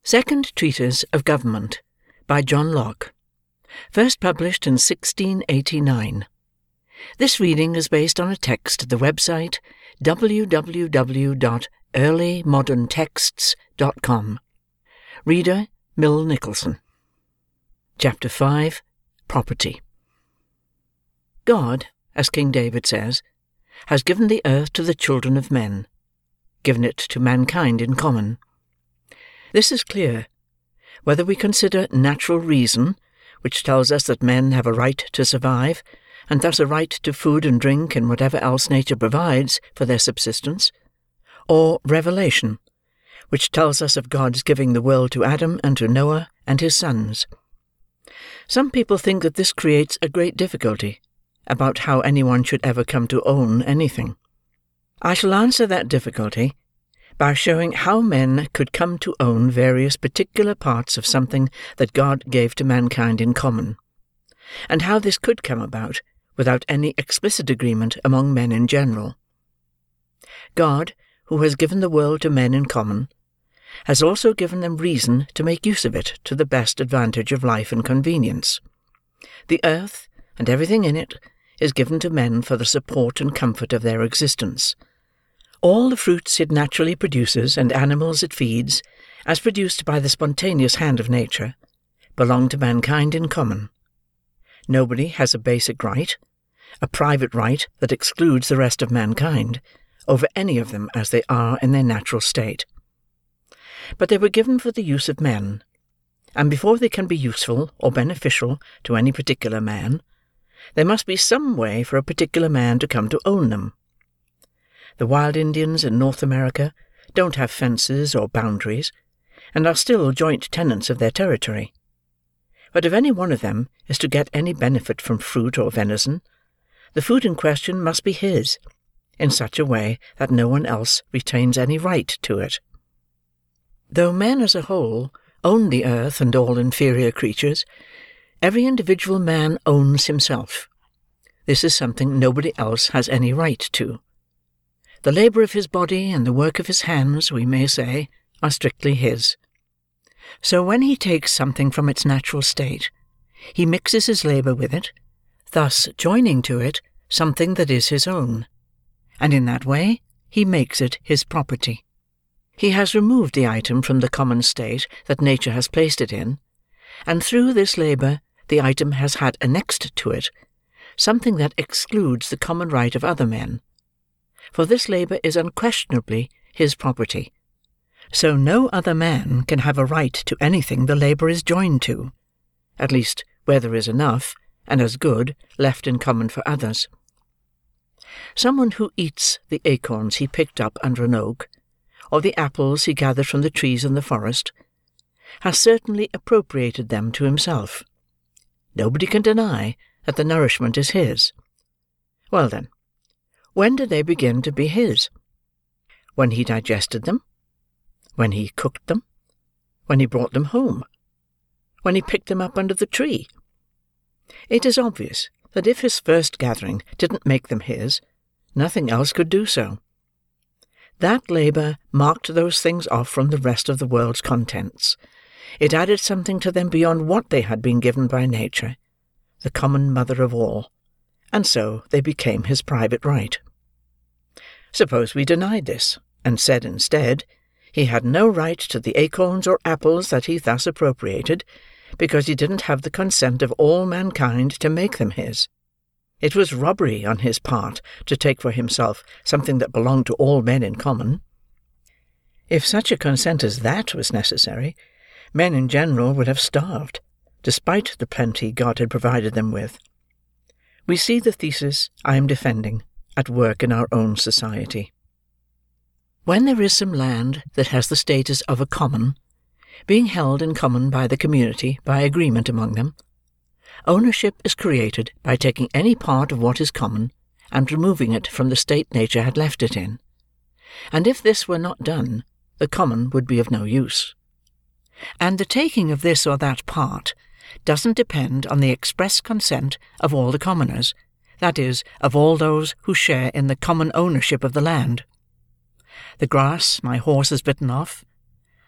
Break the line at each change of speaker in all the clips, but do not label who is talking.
Second Treatise of Government, by John Locke, first published in 1689. This reading is based on a text at the website www.earlymoderntexts.com. Reader, Mill Nicholson. Chapter 5. Property. God, as King David says, has given the earth to the children of men, given it to mankind in common. This is clear, whether we consider natural reason, which tells us that men have a right to survive, and thus a right to food and drink and whatever else nature provides for their subsistence, or revelation, which tells us of God's giving the world to Adam and to Noah and his sons. Some people think that this creates a great difficulty about how anyone should ever come to own anything. I shall answer that difficulty by showing how men could come to own various particular parts of something that God gave to mankind in common, and how this could come about without any explicit agreement among men in general. God, who has given the world to men in common, has also given them reason to make use of it to the best advantage of life and convenience. The earth, and everything in it, is given to men for the support and comfort of their existence. All the fruits it naturally produces and animals it feeds, as produced by the spontaneous hand of nature, belong to mankind in common. Nobody has a basic right, a private right that excludes the rest of mankind, over any of them as they are in their natural state. But they were given for the use of men, and before they can be useful or beneficial to any particular man, there must be some way for a particular man to come to own them. The wild Indians in North America don't have fences or boundaries, and are still joint tenants of their territory. But if any one of them is to get any benefit from fruit or venison, the food in question must be his, in such a way that no one else retains any right to it. Though men as a whole own the earth and all inferior creatures, every individual man owns himself. This is something nobody else has any right to. The labour of his body and the work of his hands, we may say, are strictly his. So when he takes something from its natural state, he mixes his labour with it, thus joining to it something that is his own, and in that way he makes it his property. He has removed the item from the common state that nature has placed it in, and through this labour the item has had annexed to it something that excludes the common right of other men. For this labour is unquestionably his property, so no other man can have a right to anything the labour is joined to, at least where there is enough, and as good, left in common for others. Someone who eats the acorns he picked up under an oak, or the apples he gathered from the trees in the forest, has certainly appropriated them to himself. Nobody can deny that the nourishment is his. Well then, when did they begin to be his? When he digested them? When he cooked them? When he brought them home? When he picked them up under the tree? It is obvious that if his first gathering didn't make them his, nothing else could do so. That labour marked those things off from the rest of the world's contents. It added something to them beyond what they had been given by nature, the common mother of all, and so they became his private right. Suppose we denied this, and said instead, he had no right to the acorns or apples that he thus appropriated, because he didn't have the consent of all mankind to make them his. It was robbery on his part to take for himself something that belonged to all men in common. If such a consent as that was necessary, men in general would have starved, despite the plenty God had provided them with. We see the thesis I am defending at work in our own society. When there is some land that has the status of a common, being held in common by the community by agreement among them, ownership is created by taking any part of what is common and removing it from the state nature had left it in, and if this were not done, the common would be of no use. And the taking of this or that part doesn't depend on the express consent of all the commoners, that is, of all those who share in the common ownership of the land. The grass my horse has bitten off,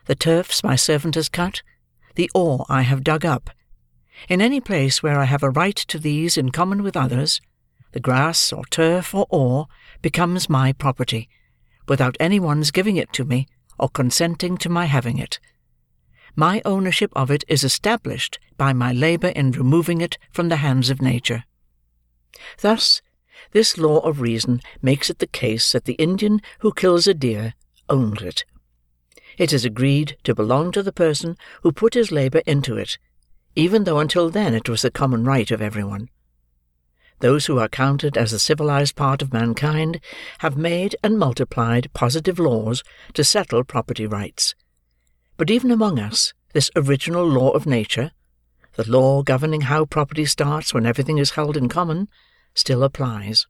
the turfs my servant has cut, the ore I have dug up. In any place where I have a right to these in common with others, the grass or turf or ore becomes my property, without any one's giving it to me or consenting to my having it. My ownership of it is established by my labour in removing it from the hands of nature. Thus, this law of reason makes it the case that the Indian who kills a deer owns it. It is agreed to belong to the person who put his labour into it, even though until then it was the common right of everyone. Those who are counted as the civilized part of mankind have made and multiplied positive laws to settle property rights. But even among us, this original law of nature, the law governing how property starts when everything is held in common, still applies.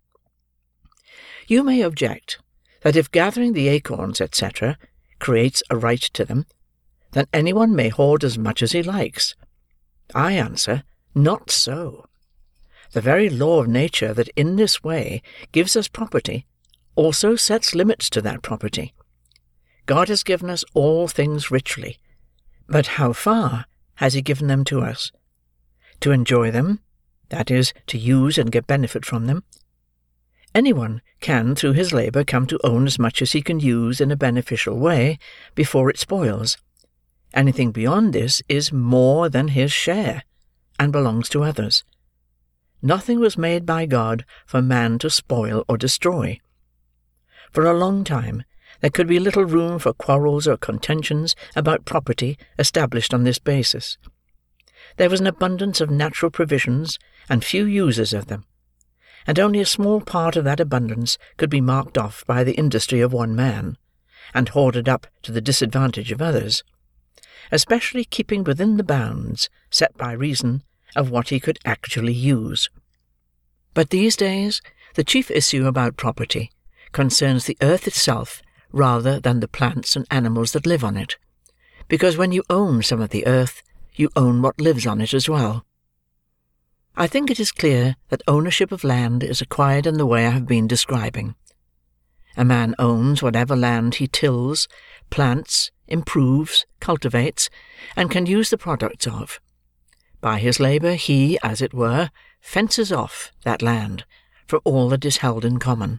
You may object that if gathering the acorns, etc., creates a right to them, then anyone may hoard as much as he likes. I answer, not so. The very law of nature that in this way gives us property also sets limits to that property. God has given us all things richly, but how far has he given them to us? To enjoy them, that is, to use and get benefit from them. Anyone can, through his labour, come to own as much as he can use in a beneficial way before it spoils. Anything beyond this is more than his share, and belongs to others. Nothing was made by God for man to spoil or destroy. For a long time, there could be little room for quarrels or contentions about property established on this basis. There was an abundance of natural provisions, and few users of them, and only a small part of that abundance could be marked off by the industry of one man, and hoarded up to the disadvantage of others, especially keeping within the bounds set by reason of what he could actually use. But these days, the chief issue about property concerns the earth itself rather than the plants and animals that live on it, because when you own some of the earth, you own what lives on it as well. I think it is clear that ownership of land is acquired in the way I have been describing. A man owns whatever land he tills, plants, improves, cultivates, and can use the products of. By his labour he, as it were, fences off that land from all that is held in common.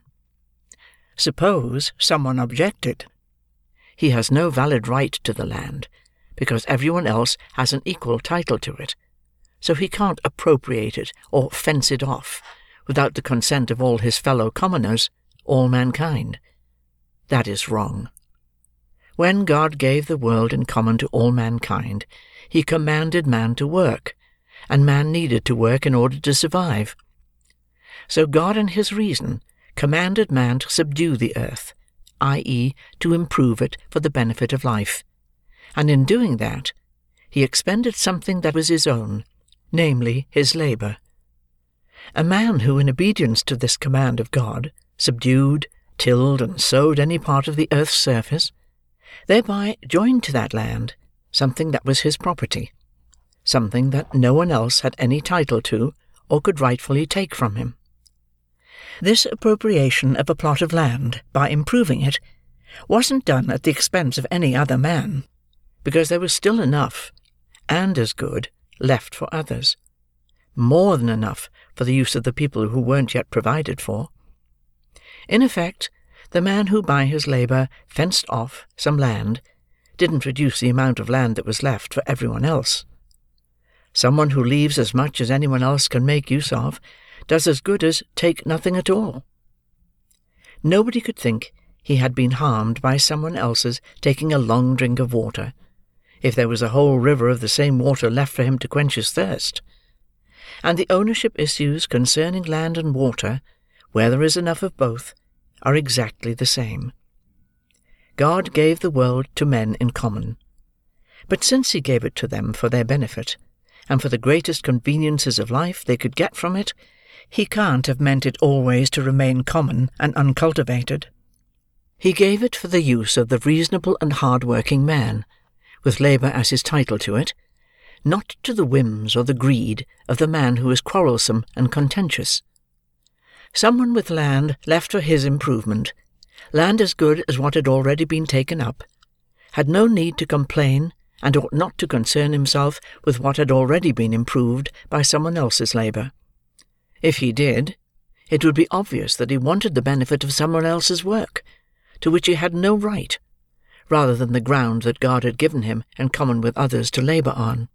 Suppose someone objected. He has no valid right to the land, because everyone else has an equal title to it, so he can't appropriate it or fence it off without the consent of all his fellow commoners, all mankind. That is wrong. When God gave the world in common to all mankind, he commanded man to work, and man needed to work in order to survive. So God in his reason commanded man to subdue the earth, i.e., to improve it for the benefit of life, and in doing that, he expended something that was his own, namely his labour. A man who, in obedience to this command of God, subdued, tilled, and sowed any part of the earth's surface, thereby joined to that land something that was his property, something that no one else had any title to or could rightfully take from him. This appropriation of a plot of land, by improving it, wasn't done at the expense of any other man, because there was still enough, and as good, left for others, more than enough for the use of the people who weren't yet provided for. In effect, the man who by his labour fenced off some land didn't reduce the amount of land that was left for everyone else. Someone who leaves as much as anyone else can make use of does as good as take nothing at all. Nobody could think he had been harmed by someone else's taking a long drink of water, if there was a whole river of the same water left for him to quench his thirst. And the ownership issues concerning land and water, where there is enough of both, are exactly the same. God gave the world to men in common, but since he gave it to them for their benefit, and for the greatest conveniences of life they could get from it, he can't have meant it always to remain common and uncultivated. He gave it for the use of the reasonable and hard-working man, with labour as his title to it, not to the whims or the greed of the man who is quarrelsome and contentious. Someone with land left for his improvement, land as good as what had already been taken up, had no need to complain, and ought not to concern himself with what had already been improved by someone else's labour. If he did, it would be obvious that he wanted the benefit of someone else's work, to which he had no right, rather than the ground that God had given him in common with others to labour on.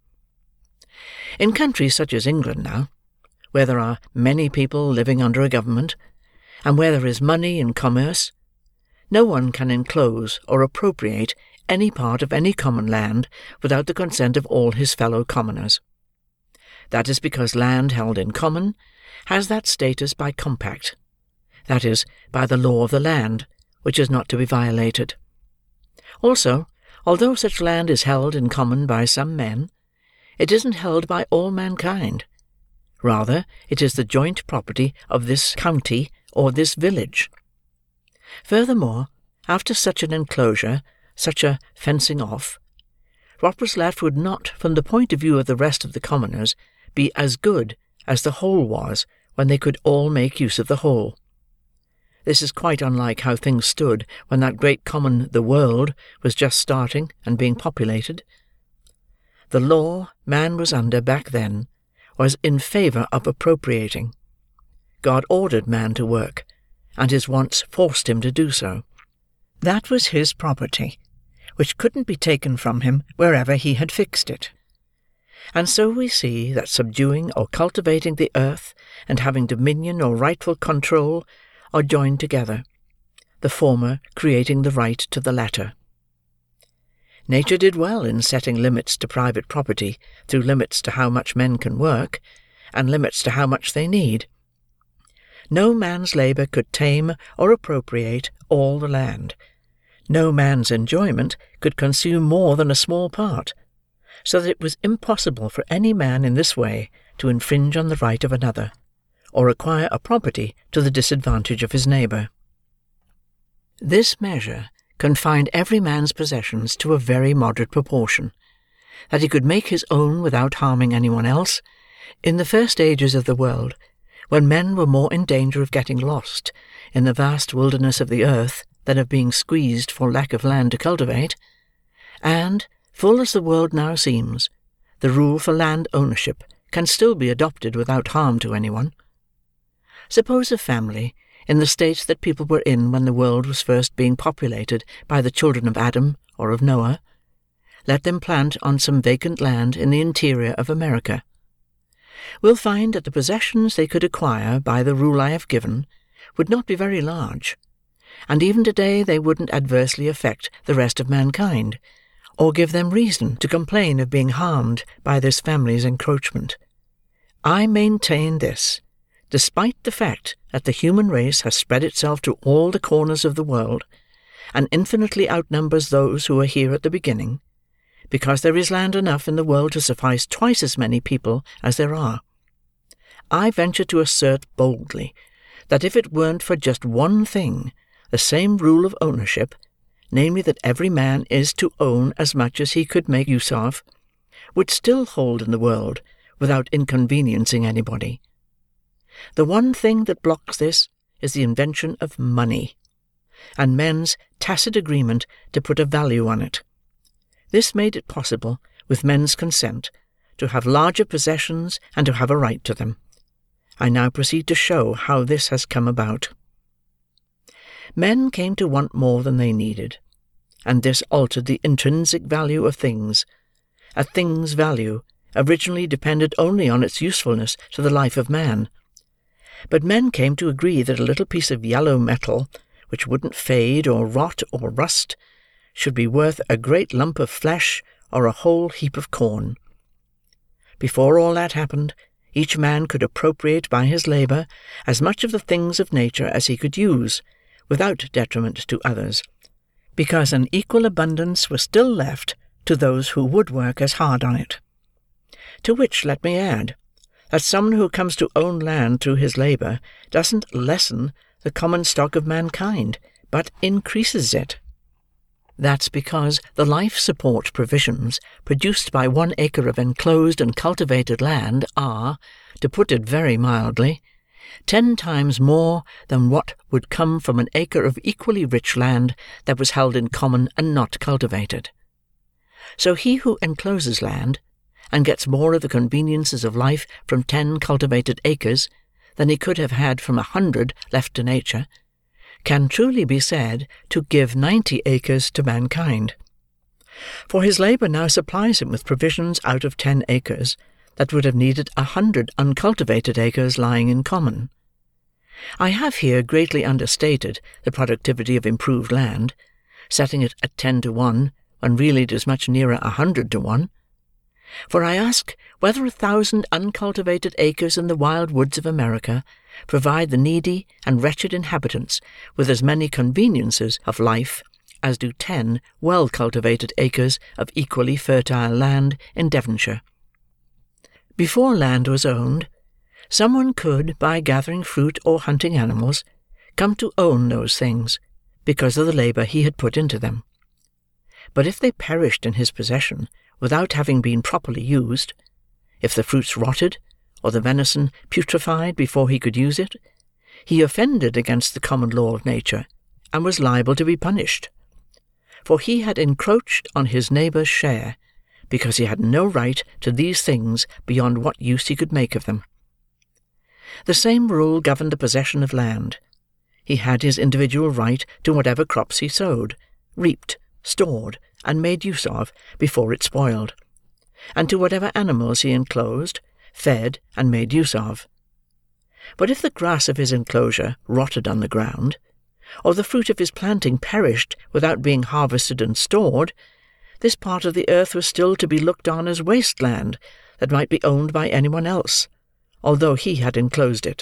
In countries such as England now, where there are many people living under a government, and where there is money and commerce, no one can enclose or appropriate any part of any common land without the consent of all his fellow commoners. That is because land held in common has that status by compact, that is, by the law of the land, which is not to be violated. Also, although such land is held in common by some men, it isn't held by all mankind. Rather, it is the joint property of this county or this village. Furthermore, after such an enclosure, such a fencing off, what was left would not, from the point of view of the rest of the commoners, be as good as the whole was when they could all make use of the whole. This is quite unlike how things stood when that great common, the world, was just starting and being populated. The law man was under back then was in favour of appropriating. God ordered man to work, and his wants forced him to do so. That was his property, which couldn't be taken from him wherever he had fixed it. And so we see that subduing or cultivating the earth and having dominion or rightful control are joined together, the former creating the right to the latter. Nature did well in setting limits to private property through limits to how much men can work, and limits to how much they need. No man's labour could tame or appropriate all the land. No man's enjoyment could consume more than a small part, so that it was impossible for any man in this way to infringe on the right of another, or acquire a property to the disadvantage of his neighbour. This measure confined every man's possessions to a very moderate proportion, that he could make his own without harming anyone else, in the first ages of the world, when men were more in danger of getting lost in the vast wilderness of the earth than of being squeezed for lack of land to cultivate, and, full as the world now seems, the rule for land ownership can still be adopted without harm to anyone. Suppose a family, in the state that people were in when the world was first being populated by the children of Adam or of Noah, let them plant on some vacant land in the interior of America. We'll find that the possessions they could acquire by the rule I have given would not be very large, and even today they wouldn't adversely affect the rest of mankind, or give them reason to complain of being harmed by this family's encroachment. I maintain this, despite the fact that the human race has spread itself to all the corners of the world, and infinitely outnumbers those who were here at the beginning, because there is land enough in the world to suffice twice as many people as there are. I venture to assert boldly that if it weren't for just one thing, the same rule of ownership, namely that every man is to own as much as he could make use of, would still hold in the world without inconveniencing anybody. The one thing that blocks this is the invention of money, and men's tacit agreement to put a value on it. This made it possible, with men's consent, to have larger possessions and to have a right to them. I now proceed to show how this has come about. Men came to want more than they needed, and this altered the intrinsic value of things. A thing's value originally depended only on its usefulness to the life of man. But men came to agree that a little piece of yellow metal, which wouldn't fade or rot or rust, should be worth a great lump of flesh or a whole heap of corn. Before all that happened, each man could appropriate by his labour as much of the things of nature as he could use, without detriment to others, because an equal abundance was still left to those who would work as hard on it. To which let me add, that someone who comes to own land through his labour doesn't lessen the common stock of mankind, but increases it. That's because the life-support provisions produced by 1 acre of enclosed and cultivated land are, to put it very mildly, 10 times more than what would come from an acre of equally rich land that was held in common and not cultivated. So he who encloses land, and gets more of the conveniences of life from 10 cultivated acres than he could have had from 100 left to nature, can truly be said to give 90 acres to mankind. For his labour now supplies him with provisions out of 10 acres that would have needed 100 uncultivated acres lying in common. I have here greatly understated the productivity of improved land, setting it at 10 to 1, when really it is much nearer 100 to 1. For I ask whether 1,000 uncultivated acres in the wild woods of America provide the needy and wretched inhabitants with as many conveniences of life as do 10 well-cultivated acres of equally fertile land in Devonshire. Before land was owned, someone could, by gathering fruit or hunting animals, come to own those things, because of the labour he had put into them. But if they perished in his possession without having been properly used, if the fruits rotted, or the venison putrefied before he could use it, he offended against the common law of nature, and was liable to be punished. For he had encroached on his neighbour's share, because he had no right to these things beyond what use he could make of them. The same rule governed the possession of land. He had his individual right to whatever crops he sowed, reaped, stored, and made use of before it spoiled, and to whatever animals he enclosed, fed, and made use of. But if the grass of his enclosure rotted on the ground, or the fruit of his planting perished without being harvested and stored, this part of the earth was still to be looked on as waste land that might be owned by anyone else, although he had enclosed it.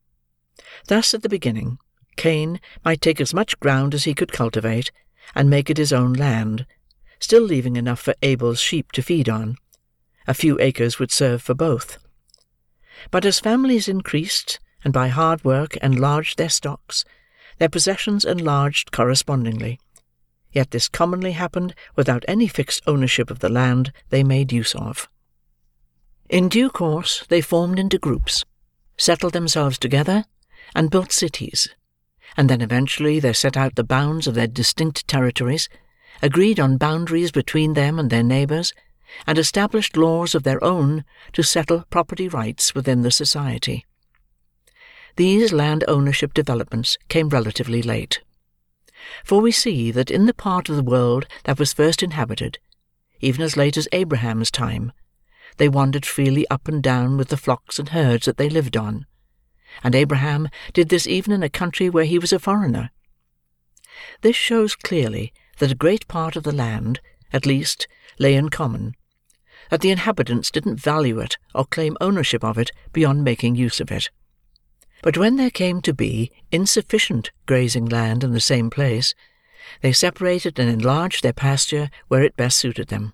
Thus, at the beginning, Cain might take as much ground as he could cultivate, and make it his own land, still leaving enough for Abel's sheep to feed on. A few acres would serve for both. But as families increased, and by hard work enlarged their stocks, their possessions enlarged correspondingly. Yet this commonly happened without any fixed ownership of the land they made use of. In due course they formed into groups, settled themselves together, and built cities, and then eventually they set out the bounds of their distinct territories, agreed on boundaries between them and their neighbours, and established laws of their own to settle property rights within the society. These land ownership developments came relatively late, for we see that in the part of the world that was first inhabited, even as late as Abraham's time, they wandered freely up and down with the flocks and herds that they lived on, and Abraham did this even in a country where he was a foreigner. This shows clearly that a great part of the land, at least, lay in common, that the inhabitants didn't value it or claim ownership of it beyond making use of it. But when there came to be insufficient grazing land in the same place, they separated and enlarged their pasture where it best suited them.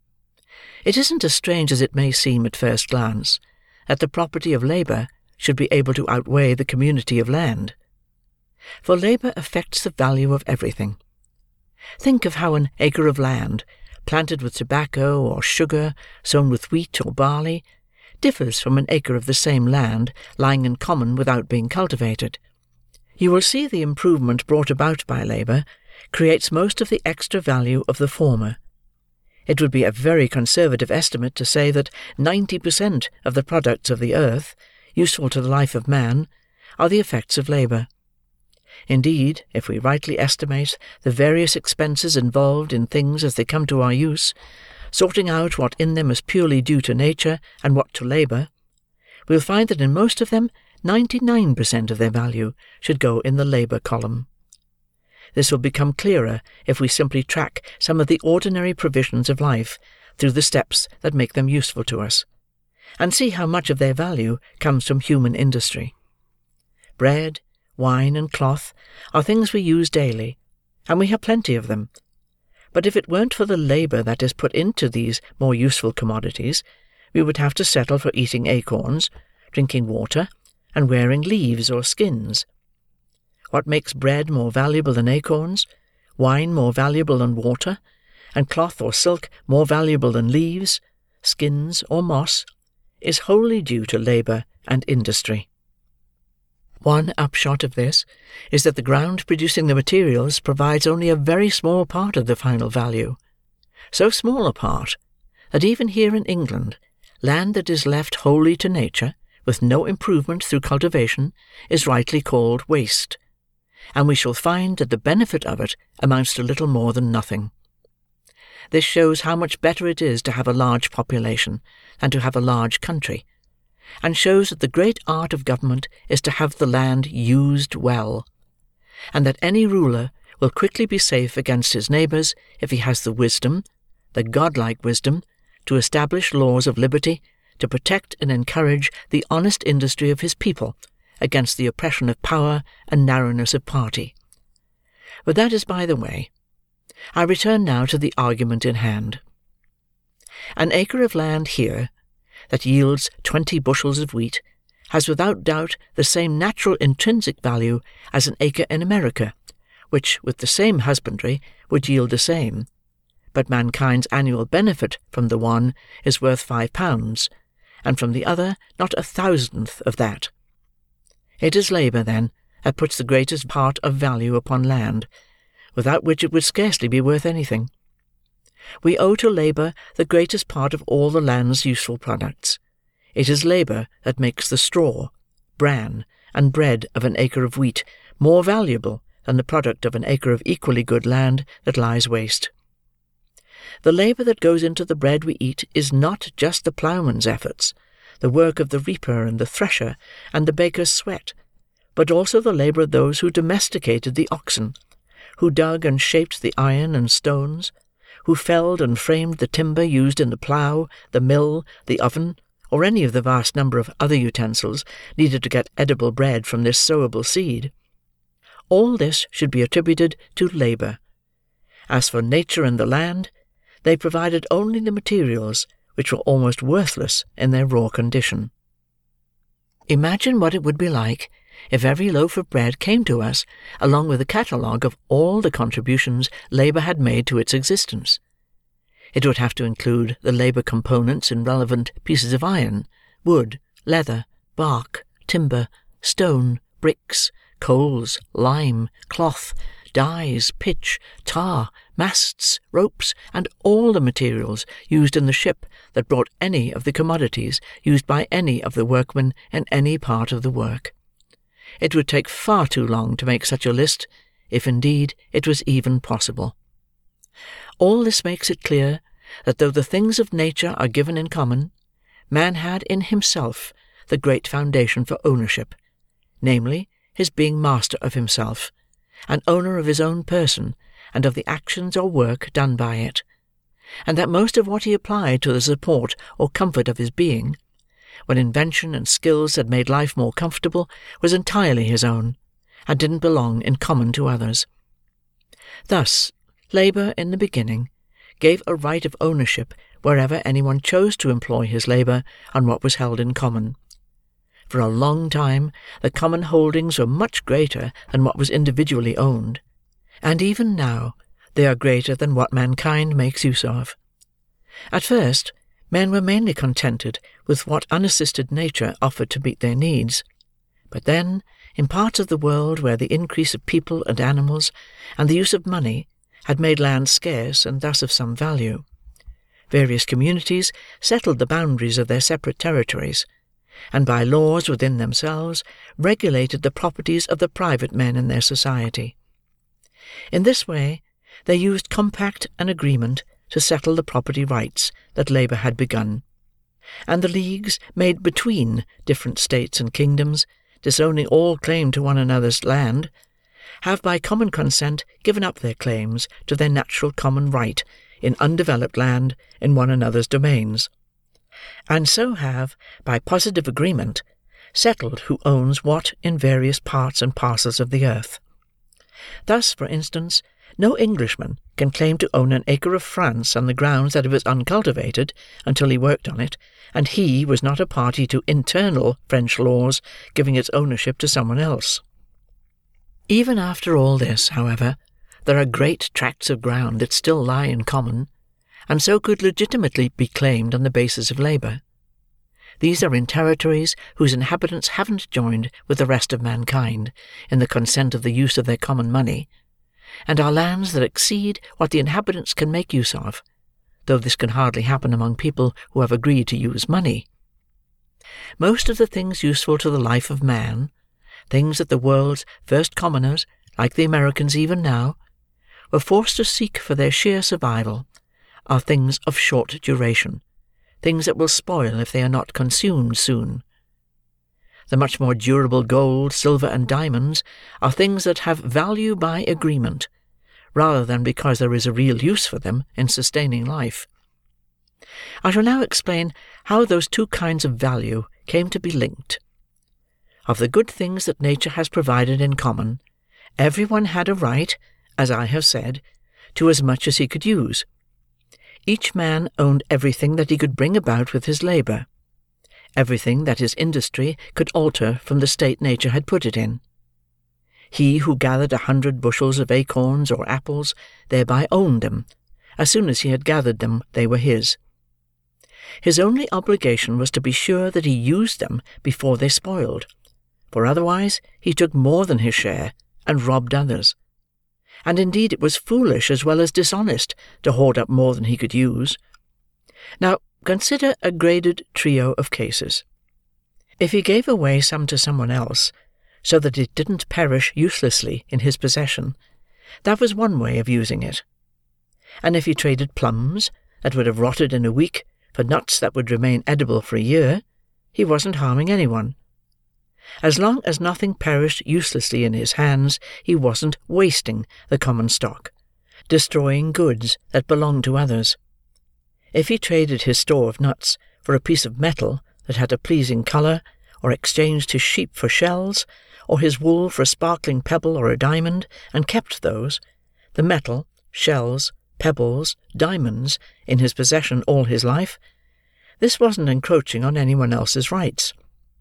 It isn't as strange as it may seem at first glance, that the property of labour should be able to outweigh the community of land. For labour affects the value of everything. Think of how an acre of land, planted with tobacco or sugar, sown with wheat or barley, differs from an acre of the same land lying in common without being cultivated. You will see the improvement brought about by labour creates most of the extra value of the former. It would be a very conservative estimate to say that 90% of the products of the earth, useful to the life of man, are the effects of labour. Indeed, if we rightly estimate the various expenses involved in things as they come to our use, sorting out what in them is purely due to nature and what to labour, we'll find that in most of them 99% of their value should go in the labour column. This will become clearer if we simply track some of the ordinary provisions of life through the steps that make them useful to us, and see how much of their value comes from human industry. Bread, wine, and cloth are things we use daily, and we have plenty of them. But if it weren't for the labour that is put into these more useful commodities, we would have to settle for eating acorns, drinking water, and wearing leaves or skins. What makes bread more valuable than acorns, wine more valuable than water, and cloth or silk more valuable than leaves, skins, or moss, is wholly due to labour and industry. One upshot of this is that the ground producing the materials provides only a very small part of the final value, so small a part that even here in England, land that is left wholly to nature, with no improvement through cultivation, is rightly called waste, and we shall find that the benefit of it amounts to little more than nothing. This shows how much better it is to have a large population than to have a large country, and shows that the great art of government is to have the land used well, and that any ruler will quickly be safe against his neighbours if he has the wisdom, the godlike wisdom, to establish laws of liberty, to protect and encourage the honest industry of his people against the oppression of power and narrowness of party. But that is by the way. I return now to the argument in hand. An acre of land here, that yields 20 bushels of wheat, has without doubt the same natural intrinsic value as an acre in America, which, with the same husbandry, would yield the same. But mankind's annual benefit from the one is worth £5, and from the other not 1,000th of that. It is labour, then, that puts the greatest part of value upon land, without which it would scarcely be worth anything. We owe to labour the greatest part of all the land's useful products. It is labour that makes the straw, bran, and bread of an acre of wheat more valuable than the product of an acre of equally good land that lies waste. The labour that goes into the bread we eat is not just the ploughman's efforts, the work of the reaper and the thresher, and the baker's sweat, but also the labour of those who domesticated the oxen, who dug and shaped the iron and stones, who felled and framed the timber used in the plough, the mill, the oven, or any of the vast number of other utensils needed to get edible bread from this sowable seed. All this should be attributed to labour. As for nature and the land, they provided only the materials which were almost worthless in their raw condition. Imagine what it would be like if every loaf of bread came to us along with a catalogue of all the contributions labour had made to its existence. It would have to include the labour components in relevant pieces of iron, wood, leather, bark, timber, stone, bricks, coals, lime, cloth, dyes, pitch, tar, masts, ropes, and all the materials used in the ship that brought any of the commodities used by any of the workmen in any part of the work. It would take far too long to make such a list, if indeed it was even possible. All this makes it clear that though the things of nature are given in common, man had in himself the great foundation for ownership, namely, his being master of himself, and owner of his own person, and of the actions or work done by it, and that most of what he applied to the support or comfort of his being, when invention and skills had made life more comfortable, was entirely his own, and didn't belong in common to others. Thus, labour, in the beginning, gave a right of ownership wherever anyone chose to employ his labour on what was held in common. For a long time the common holdings were much greater than what was individually owned, and even now they are greater than what mankind makes use of. At first, men were mainly contented with what unassisted nature offered to meet their needs, but then, in parts of the world where the increase of people and animals, and the use of money, had made land scarce and thus of some value, various communities settled the boundaries of their separate territories, and by laws within themselves regulated the properties of the private men in their society. In this way, they used compact and agreement to settle the property rights that labour had begun, and the leagues made between different states and kingdoms, disowning all claim to one another's land, have by common consent given up their claims to their natural common right in undeveloped land in one another's domains, and so have, by positive agreement, settled who owns what in various parts and parcels of the earth. Thus, for instance, no Englishman can claim to own an acre of France on the grounds that it was uncultivated until he worked on it, and he was not a party to internal French laws giving its ownership to someone else. Even after all this, however, there are great tracts of ground that still lie in common, and so could legitimately be claimed on the basis of labour. These are in territories whose inhabitants haven't joined with the rest of mankind in the consent of the use of their common money, and are lands that exceed what the inhabitants can make use of, though this can hardly happen among people who have agreed to use money. Most of the things useful to the life of man, things that the world's first commoners, like the Americans even now, were forced to seek for their sheer survival, are things of short duration, things that will spoil if they are not consumed soon. The much more durable gold, silver, and diamonds are things that have value by agreement, rather than because there is a real use for them in sustaining life. I shall now explain how those two kinds of value came to be linked. Of the good things that nature has provided in common, every one had a right, as I have said, to as much as he could use. Each man owned everything that he could bring about with his labour, everything that his industry could alter from the state nature had put it in. He who gathered 100 bushels of acorns or apples thereby owned them. As soon as he had gathered them, they were his. His only obligation was to be sure that he used them before they spoiled, for otherwise he took more than his share, and robbed others. And indeed it was foolish as well as dishonest to hoard up more than he could use. Now, consider a graded trio of cases. If he gave away some to someone else, so that it didn't perish uselessly in his possession, that was one way of using it. And if he traded plums that would have rotted in a week for nuts that would remain edible for a year, he wasn't harming anyone. As long as nothing perished uselessly in his hands, he wasn't wasting the common stock, destroying goods that belonged to others. If he traded his store of nuts for a piece of metal that had a pleasing colour, or exchanged his sheep for shells, or his wool for a sparkling pebble or a diamond, and kept those, the metal, shells, pebbles, diamonds, in his possession all his life, this wasn't encroaching on anyone else's rights.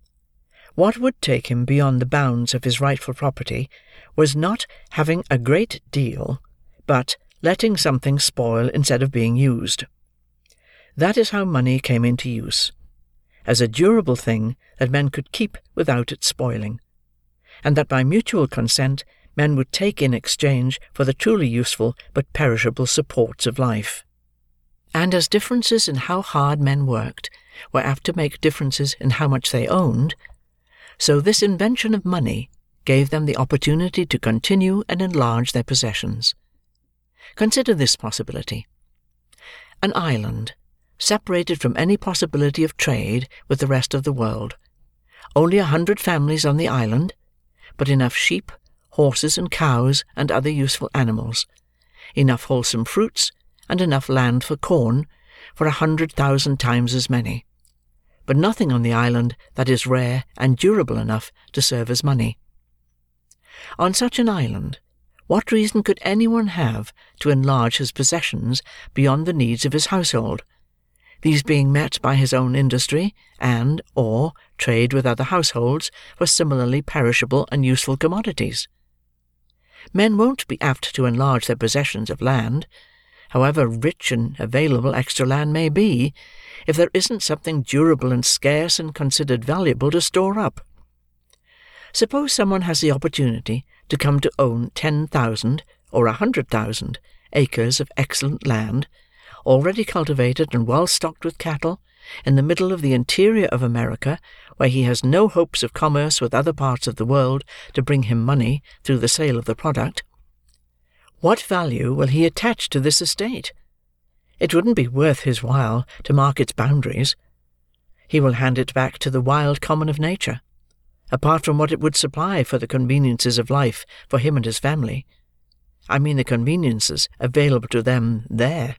What would take him beyond the bounds of his rightful property was not having a great deal, but letting something spoil instead of being used. That is how money came into use, as a durable thing that men could keep without its spoiling, and that by mutual consent men would take in exchange for the truly useful but perishable supports of life. And as differences in how hard men worked were apt to make differences in how much they owned, so this invention of money gave them the opportunity to continue and enlarge their possessions. Consider this possibility. An island, separated from any possibility of trade with the rest of the world. Only 100 families on the island, but enough sheep, horses, and cows, and other useful animals, enough wholesome fruits, and enough land for corn, for 100,000 times as many, but nothing on the island that is rare and durable enough to serve as money. On such an island, what reason could anyone have to enlarge his possessions beyond the needs of his household, these being met by his own industry, and or trade with other households for similarly perishable and useful commodities? Men won't be apt to enlarge their possessions of land, however rich and available extra land may be, if there isn't something durable and scarce and considered valuable to store up. Suppose someone has the opportunity to come to own 10,000 or 100,000 acres of excellent land, already cultivated and well stocked with cattle, in the middle of the interior of America, where he has no hopes of commerce with other parts of the world to bring him money through the sale of the product. What value will he attach to this estate? It wouldn't be worth his while to mark its boundaries. He will hand it back to the wild common of nature, apart from what it would supply for the conveniences of life for him and his family. I mean the conveniences available to them there.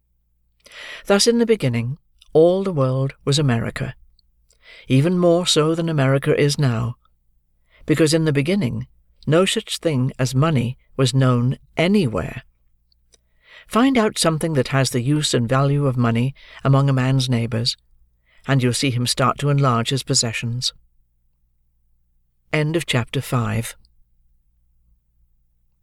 Thus, in the beginning, all the world was America, even more so than America is now, because in the beginning no such thing as money was known anywhere. Find out something that has the use and value of money among a man's neighbours, and you'll see him start to enlarge his possessions. End of chapter 5.